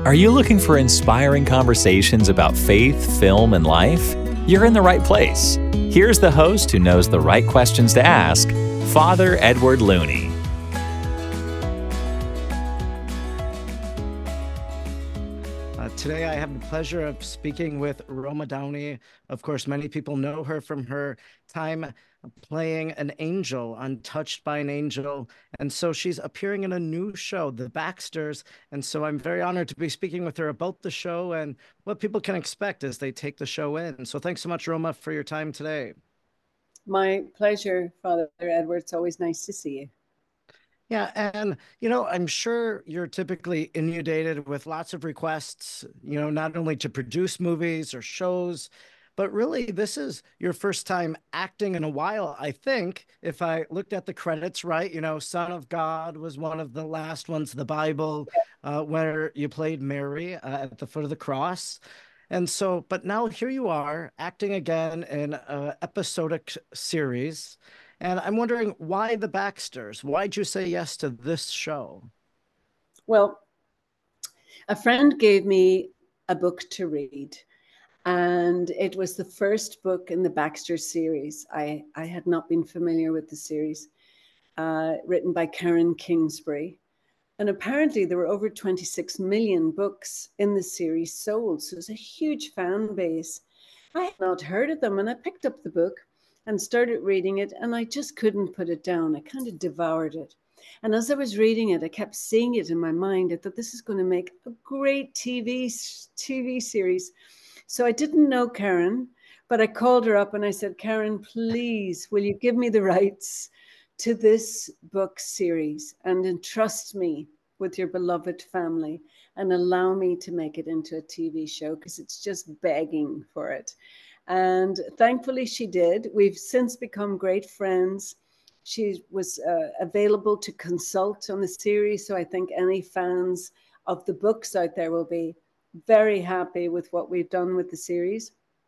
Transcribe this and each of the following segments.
Are you looking for inspiring conversations about faith, film, and life? You're in the right place. Here's the host who knows the right questions to ask, Father Edward Looney. Today, I have the pleasure of speaking with Roma Downey. Of course, many people know her from her time playing an angel on Touched by an Angel. And so she's appearing in a new show, The Baxters. And so I'm very honored to be speaking with her about the show and what people can expect as they take the show in. So thanks so much, Roma, for your time today. My pleasure, Father Edward. It's always nice to see you. Yeah, and I'm sure you're typically inundated with lots of requests, not only to produce movies or shows, but really this is your first time acting in a while. I think if I looked at the credits right, Son of God was one of the last ones, the Bible, where you played Mary at the foot of the cross. And so, but now here you are acting again in an episodic series. And I'm wondering why the Baxters? Why'd you say yes to this show? Well, a friend gave me a book to read, and it was the first book in the Baxter series. I had not been familiar with the series, written by Karen Kingsbury. And apparently there were over 26 million books in the series sold. So it's a huge fan base. I had not heard of them, and I picked up the book and started reading it, and I just couldn't put it down. I kind of devoured it. And as I was reading it, I kept seeing it in my mind. I thought, this is going to make a great TV series. So I didn't know Karen, but I called her up and I said, Karen, please, will you give me the rights to this book series and entrust me with your beloved family and allow me to make it into a TV show, because it's just begging for it. And thankfully she did. We've since become great friends. She was available to consult on the series. So I think any fans of the books out there will be very happy with what we've done with the series.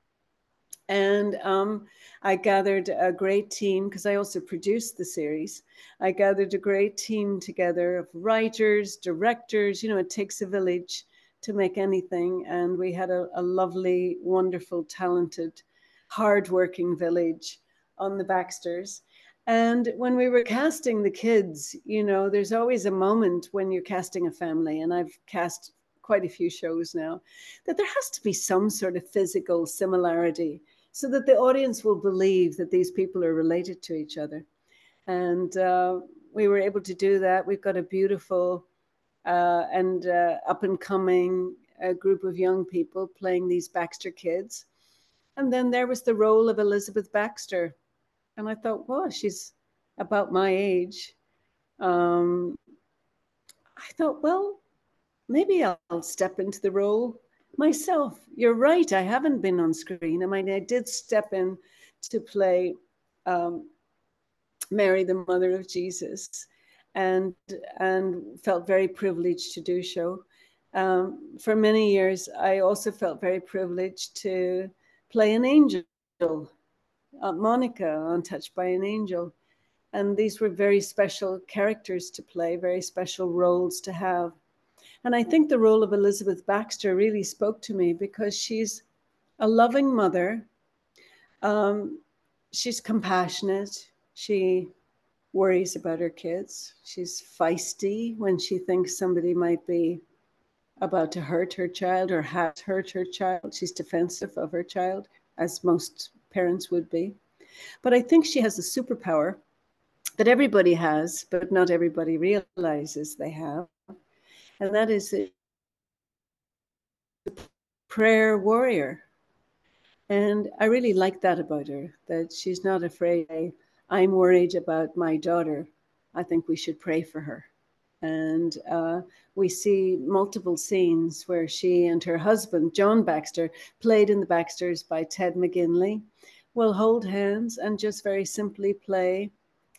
And I gathered a great team, because I also produced the series. I gathered a great team together of writers, directors. It takes a village to make anything. And we had a lovely, wonderful, talented, hardworking village on the Baxters. And when we were casting the kids, there's always a moment when you're casting a family, and I've cast quite a few shows now, that there has to be some sort of physical similarity so that the audience will believe that these people are related to each other. And we were able to do that. We've got a beautiful and up-and-coming group of young people playing these Baxter kids. And then there was the role of Elizabeth Baxter. And I thought, well, she's about my age. I thought, well, maybe I'll step into the role myself. You're right, I haven't been on screen. I mean, I did step in to play Mary, the mother of Jesus, and felt very privileged to do so. For many years, I also felt very privileged to play an angel, Monica on Touched by an Angel. And these were very special characters to play, very special roles to have. And I think the role of Elizabeth Baxter really spoke to me, because she's a loving mother. She's compassionate. She worries about her kids. She's feisty when she thinks somebody might be about to hurt her child or has hurt her child. She's defensive of her child, as most parents would be. But I think she has a superpower that everybody has, but not everybody realizes they have. And that is a prayer warrior. And I really like that about her, that she's not afraid. I'm worried about my daughter. I think we should pray for her. And we see multiple scenes where she and her husband, John Baxter, played in the Baxters by Ted McGinley, will hold hands and just very simply pray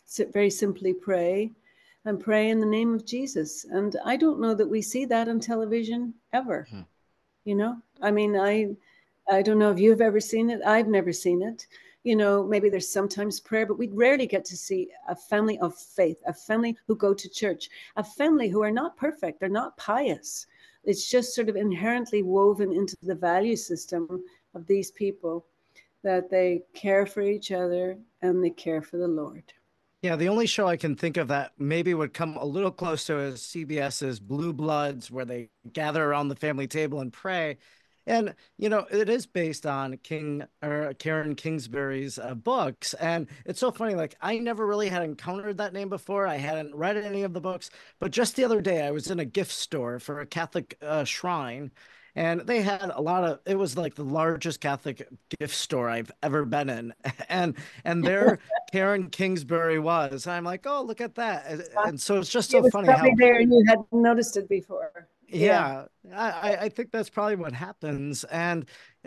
and pray in the name of Jesus. And I don't know that we see that on television ever. I mean, I don't know if you've ever seen it. I've never seen it. Maybe there's sometimes prayer, but we rarely get to see a family of faith, a family who go to church, a family who are not perfect, they're not pious, It's just sort of inherently woven into the value system of these people, that they care for each other and they care for the Lord. Yeah, the only show I can think of that maybe would come a little close to is CBS's Blue Bloods, where they gather around the family table and pray. And, you know, it is based on Karen Kingsbury's books. And it's so funny. Like, I never really had encountered that name before. I hadn't read any of the books. But just the other day, I was in a gift store for a Catholic shrine. And they had a lot of, it was like the largest Catholic gift store I've ever been in. And there Karen Kingsbury was. I'm like, oh, look at that. And so it's just It so was funny probably how, there and you hadn't noticed it before. yeah, I think that's probably what happens. And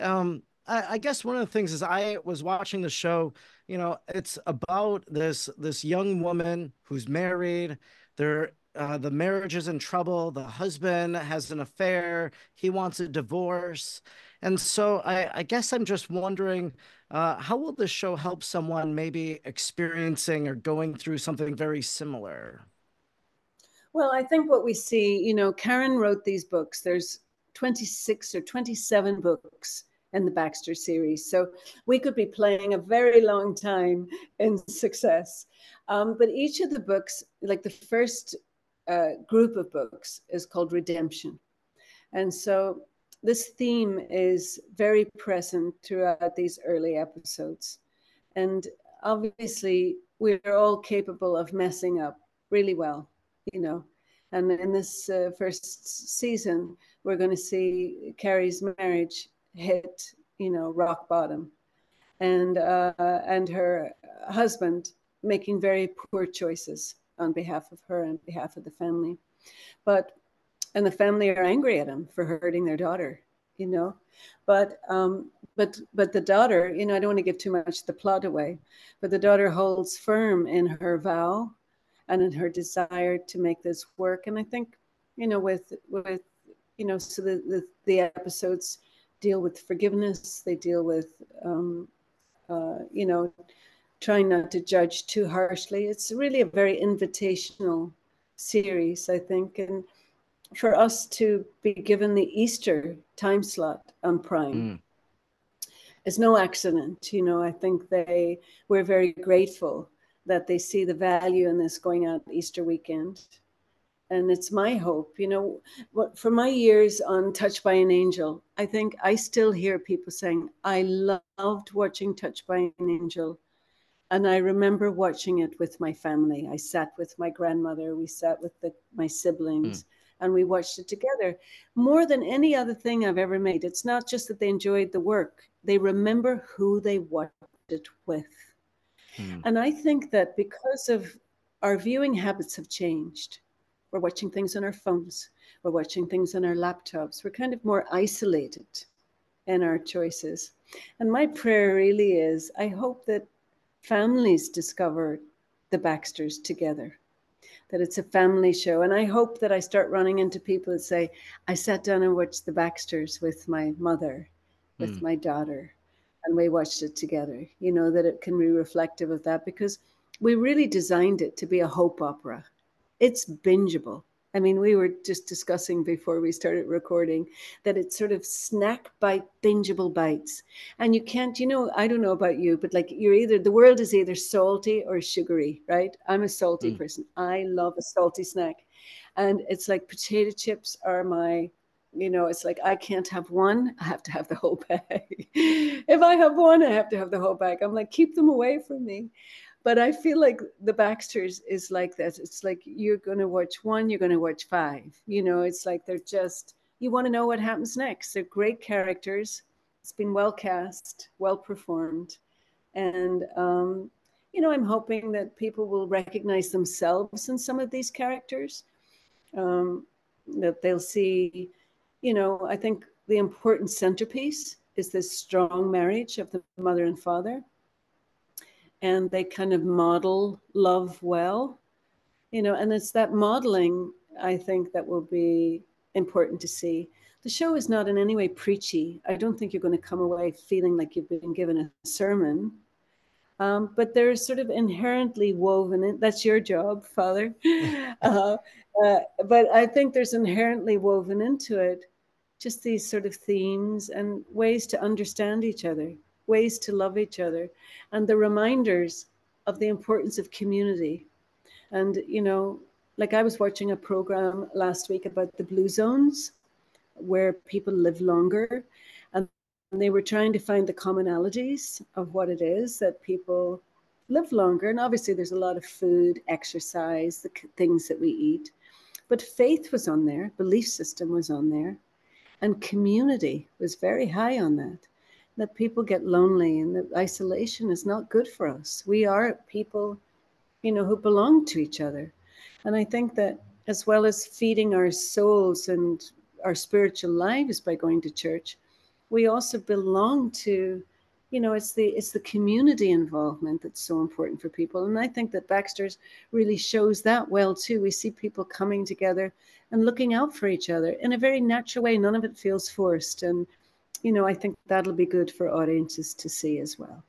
I guess one of the things is I was watching the show, you know, it's about this young woman who's married. The marriage is in trouble. The husband has an affair. He wants a divorce. And so I guess I'm just wondering, how will this show help someone maybe experiencing or going through something very similar? Well, I think what we see, you know, Karen wrote these books. There's 26 or 27 books in the Baxter series. So we could be playing a very long time in success. But each of the books, like the first group of books, is called Redemption. And so this theme is very present throughout these early episodes. And obviously, we're all capable of messing up really well, you know. And in this first season, we're going to see Carrie's marriage hit, you know, rock bottom, and her husband making very poor choices on behalf of her and behalf of the family. And the family are angry at him for hurting their daughter, you know. But the daughter, you know, I don't want to give too much the plot away, but the daughter holds firm in her vow and in her desire to make this work. And I think, you know, with you know, so the episodes deal with forgiveness. They deal with you know, trying not to judge too harshly. It's really a very invitational series, I think, and for us to be given the Easter time slot on Prime is no accident. You know, I think we're very grateful that they see the value in this going out Easter weekend. And it's my hope, you know, for my years on Touched by an Angel, I think I still hear people saying, I loved watching Touched by an Angel. And I remember watching it with my family. I sat with my grandmother, we sat with my siblings, and we watched it together. More than any other thing I've ever made, it's not just that they enjoyed the work, they remember who they watched it with. And I think that because of our viewing habits have changed, we're watching things on our phones, we're watching things on our laptops, we're kind of more isolated in our choices. And my prayer really is, I hope that families discover the Baxters together, that it's a family show. And I hope that I start running into people that say, I sat down and watched the Baxters with my mother, with my daughter, and we watched it together. You know, that it can be reflective of that, because we really designed it to be a hope opera. It's bingeable. I mean, we were just discussing before we started recording that it's sort of snack bite, bingeable bites. And you can't, you know, I don't know about you, but like the world is either salty or sugary, right? I'm a salty person. I love a salty snack. And it's like potato chips are my, you know, it's like I can't have one, I have to have the whole bag. If I have one, I have to have the whole bag. I'm like, keep them away from me. But I feel like the Baxters is like that. It's like you're going to watch one, you're going to watch five. You know, it's like they're just, you want to know what happens next. They're great characters. It's been well cast, well performed. And, you know, I'm hoping that people will recognize themselves in some of these characters, that they'll see, you know, I think the important centerpiece is this strong marriage of the mother and father. And they kind of model love well, you know, and it's that modeling, I think, that will be important to see. The show is not in any way preachy. I don't think you're going to come away feeling like you've been given a sermon. But they're sort of inherently woven in. That's your job, Father. uh, but I think there's inherently woven into it just these sort of themes and ways to understand each other, ways to love each other, and the reminders of the importance of community. And, you know, like I was watching a program last week about the blue zones where people live longer. And they were trying to find the commonalities of what it is that people live longer. And obviously, there's a lot of food, exercise, the things that we eat. But faith was on there, belief system was on there, and community was very high on that. That people get lonely and that isolation is not good for us. We are people, you know, who belong to each other. And I think that as well as feeding our souls and our spiritual lives by going to church, we also belong to, you know, it's the community involvement that's so important for people. And I think that Baxter's really shows that well too. We see people coming together and looking out for each other in a very natural way. None of it feels forced. And, you know, I think that'll be good for audiences to see as well.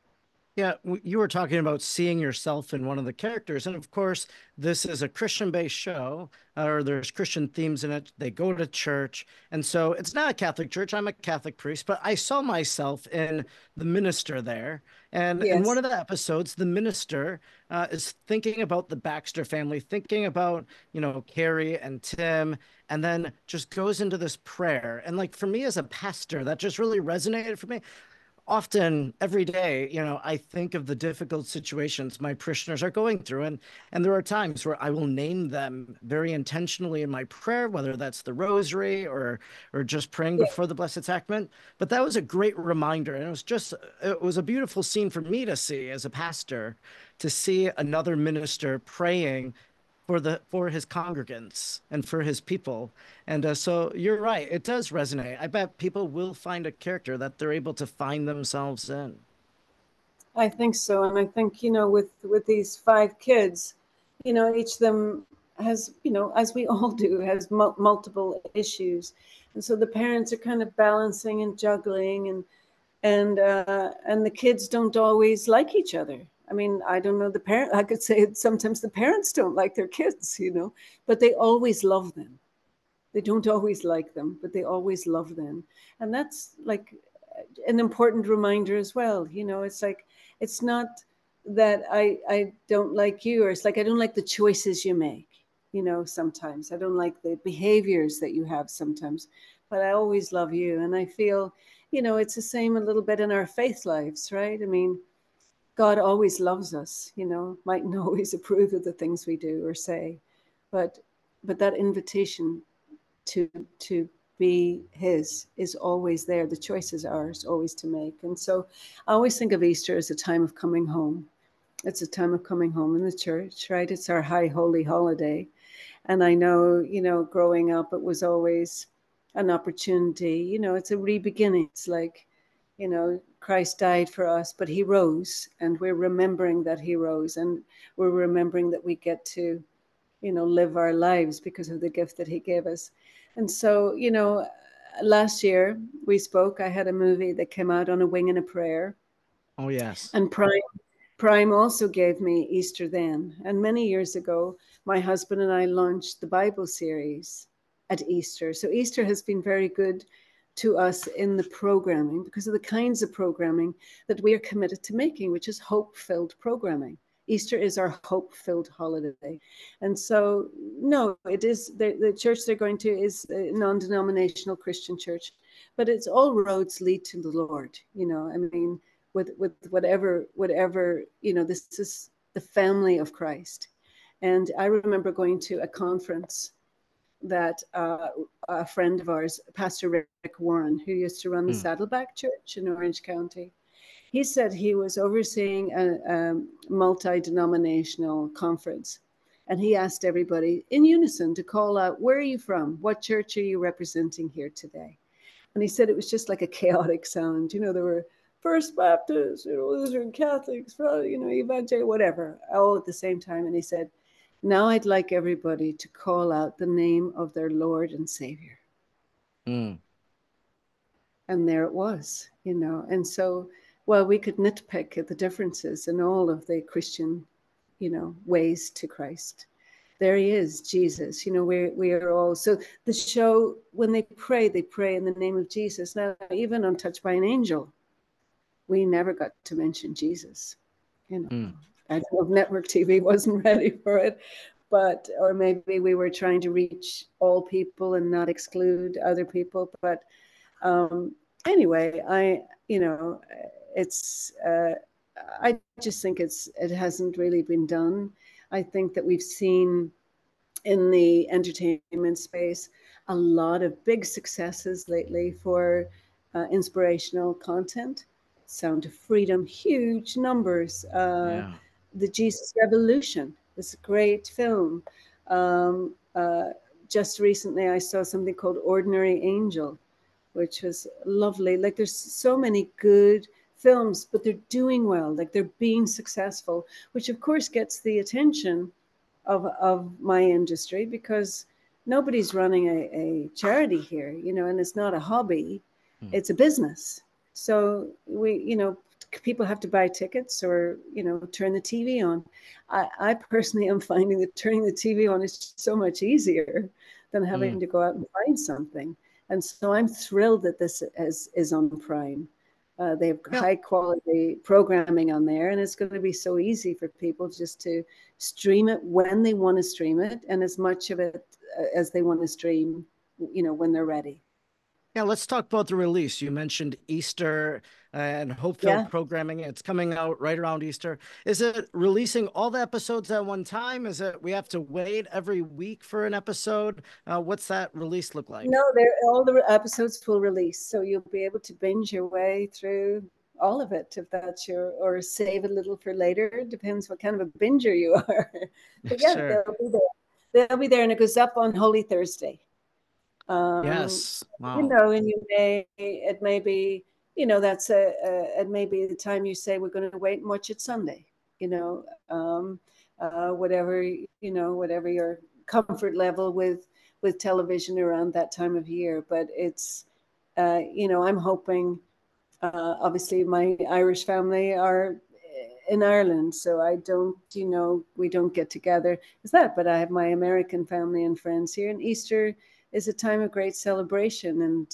Yeah, you were talking about seeing yourself in one of the characters. And of course, this is a Christian-based show, or there's Christian themes in it. They go to church. And so it's not a Catholic church. I'm a Catholic priest, but I saw myself in the minister there. And in one Yes. of the episodes, the minister is thinking about the Baxter family, thinking about, you know, Carrie and Tim, and then just goes into this prayer. And like for me as a pastor, that just really resonated for me. Often every day, you know, I think of the difficult situations my parishioners are going through, and there are times where I will name them very intentionally in my prayer, whether that's the rosary or just praying Yeah. before the Blessed Sacrament. But that was a great reminder, and it was a beautiful scene for me to see as a pastor, to see another minister praying for his congregants and for his people. And so you're right, it does resonate. I bet people will find a character that they're able to find themselves in. I think so. And I think, you know, with these 5 kids, you know, each of them has, you know, as we all do, has multiple issues. And so the parents are kind of balancing and juggling, and the kids don't always like each other. I mean, I don't know, the parent, I could say sometimes the parents don't like their kids, you know, but they always love them. They don't always like them, but they always love them. And that's like an important reminder as well. You know, it's like, it's not that I don't like you, or it's like, I don't like the choices you make, you know, sometimes. I don't like the behaviors that you have sometimes, but I always love you. And I feel, you know, it's the same a little bit in our faith lives, right? I mean, God always loves us, you know, mightn't always approve of the things we do or say, but that invitation to be his is always there. The choice is ours always to make. And so I always think of Easter as a time of coming home. It's a time of coming home in the church, right? It's our high holy holiday. And I know, you know, growing up, it was always an opportunity. You know, it's a re-beginning. It's like, you know, Christ died for us, but he rose, and we're remembering that he rose, and we're remembering that we get to, you know, live our lives because of the gift that he gave us. And so, you know, last year we spoke, I had a movie that came out on A Wing and a Prayer. Oh, yes. And Prime also gave me Easter Then. And many years ago, my husband and I launched the Bible series at Easter. So Easter has been very good to us in the programming because of the kinds of programming that we are committed to making, which is hope-filled programming. Easter is our hope-filled holiday. And so, no, it is the church they're going to is a non-denominational Christian church, but it's all roads lead to the Lord. You know, I mean, with whatever, you know, this is the family of Christ. And I remember going to a conference that a friend of ours, Pastor Rick Warren, who used to run the Saddleback Church in Orange County, he said he was overseeing a multi-denominational conference. And he asked everybody in unison to call out, where are you from? What church are you representing here today? And he said it was just like a chaotic sound. You know, there were First Baptists, you know, Lutheran Catholics, you know, Evangelical, whatever, all at the same time. And he said, now I'd like everybody to call out the name of their Lord and Savior. Mm. And there it was, you know. And so well, we could nitpick at the differences in all of the Christian, ways to Christ. There he is, Jesus. We are all, so the show, when they pray in the name of Jesus. Now, even on Touched by an Angel, we never got to mention Jesus. I don't know if network TV wasn't ready for it, or maybe we were trying to reach all people and not exclude other people. But anyway, I just think it hasn't really been done. I think that we've seen in the entertainment space a lot of big successes lately for inspirational content. Sound of Freedom, huge numbers. The Jesus Revolution is a great film. Just recently, I saw something called Ordinary Angel, which was lovely. Like, there's so many good films, but they're doing well, like they're being successful, which of course gets the attention of my industry, because nobody's running a charity here, and it's not a hobby, it's a business. So people have to buy tickets or, turn the TV on. I personally am finding that turning the TV on is so much easier than having to go out and find something. And so I'm thrilled that this is on Prime. They have high quality programming on there, and it's going to be so easy for people just to stream it when they want to stream it, and as much of it as they want to stream, when they're ready. Yeah, let's talk about the release. You mentioned Easter and hope-filled programming. It's coming out right around Easter. Is it releasing all the episodes at one time? Is it we have to wait every week for an episode? What's that release look like? No, all the episodes will release, so you'll be able to binge your way through all of it, if that's or save a little for later. It depends what kind of a binger you are. But yeah, Sure. they'll be there. They'll be there, and it goes up on Holy Thursday. Yes. Wow. And it may be, that's it may be the time you say we're going to wait and watch it Sunday, whatever your comfort level with television around that time of year. But it's, I'm hoping, obviously my Irish family are in Ireland, so I don't, we don't get together as that, but I have my American family and friends here, and Easter is a time of great celebration. And,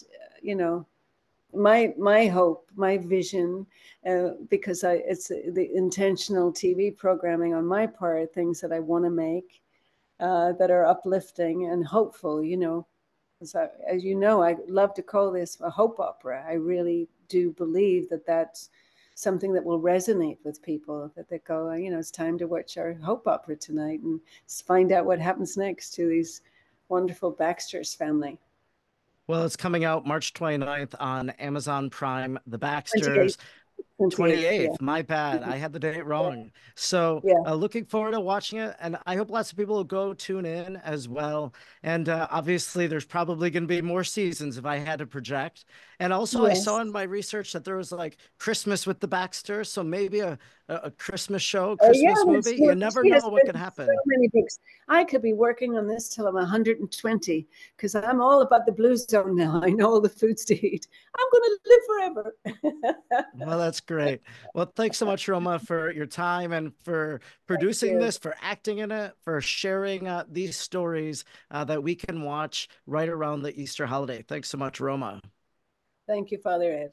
my hope, my vision, because it's the intentional TV programming on my part, things that I want to make that are uplifting and hopeful, as I love to call this a hope opera. I really do believe that that's something that will resonate with people, that they go, it's time to watch our hope opera tonight and find out what happens next to these wonderful Baxter's family. Well, it's coming out March 29th on Amazon Prime, The Baxters. 28th. My bad. I had the date wrong. So looking forward to watching it. And I hope lots of people will go tune in as well. And obviously, there's probably going to be more seasons if I had to project. And also, I saw in my research that there was like Christmas with the Baxters. So maybe a Christmas show, Christmas movie. You never know what could happen. So many books. I could be working on this till I'm 120, because I'm all about the blue zone now. I know all the foods to eat. I'm going to live forever. Well, that's great. Well, thanks so much, Roma, for your time and for producing this, for acting in it, for sharing these stories that we can watch right around the Easter holiday. Thanks so much, Roma. Thank you, Father Ed.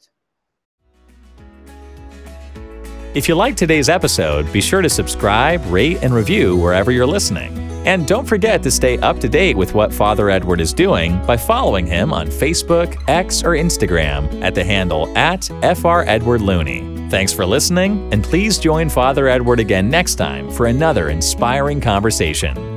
If you liked today's episode, be sure to subscribe, rate, and review wherever you're listening. And don't forget to stay up to date with what Father Edward is doing by following him on Facebook, X, or Instagram at the handle @FrEdwardLooney. Thanks for listening, and please join Father Edward again next time for another inspiring conversation.